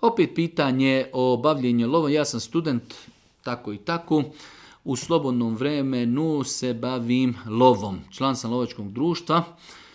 Opet pitanje o bavljenju lovom. Ja sam student, tako i tako. U slobodnom vremenu se bavim lovom. Član sam lovačkog društva.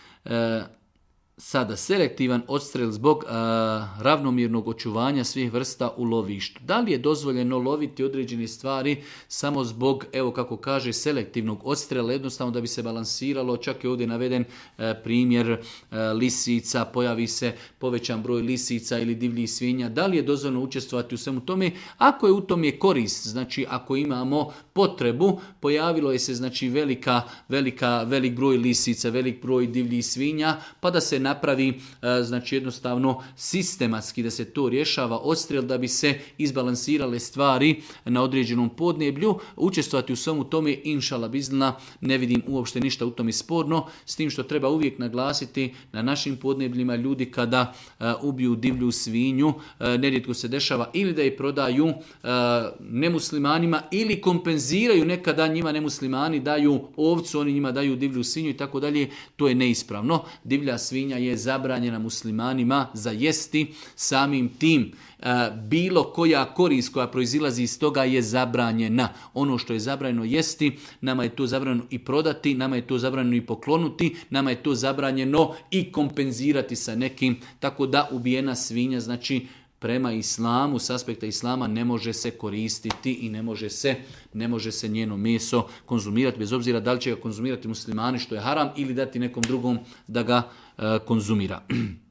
Sada selektivan odstrel zbog ravnomjernog očuvanja svih vrsta u lovištu. Da li je dozvoljeno loviti određene stvari samo zbog, evo kako kaže, selektivnog odstrela, jednostavno da bi se balansiralo, čak je ovdje naveden primjer lisica, pojavi se povećan broj lisica ili divljih svinja. Da li je dozvoljeno učestvovati u svemu tome? Ako je u tom je korist, znači ako imamo potrebu, pojavilo je se znači velik broj lisica, velik broj divljih svinja, pa da se napravi znači jednostavno sistematski da se to rješava odstrel da bi se izbalansirale stvari na određenom podneblju, učestvovati u svemu tome, inšala bizna, ne vidim uopšte ništa u tome sporno, s tim što treba uvijek naglasiti na našim podnebljima ljudi kada ubiju divlju svinju, nerijetko se dešava ili da je prodaju nemuslimanima ili kompenziraju nekada njima nemuslimani, daju ovcu, oni njima daju divlju svinju i tako dalje, to je neispravno. Divlja svinja je zabranjena muslimanima za jesti, samim tim bilo koja korist koja proizilazi iz toga je zabranjena. Ono što je zabranjeno jesti, nama je to zabranjeno i prodati, nama je to zabranjeno i poklonuti, nama je to zabranjeno i kompenzirati sa nekim, tako da ubijena svinja, znači prema islamu, s aspekta islama ne može se koristiti i ne može se njeno meso konzumirati, bez obzira da li će ga konzumirati muslimani što je haram ili dati nekom drugom da ga konzumira.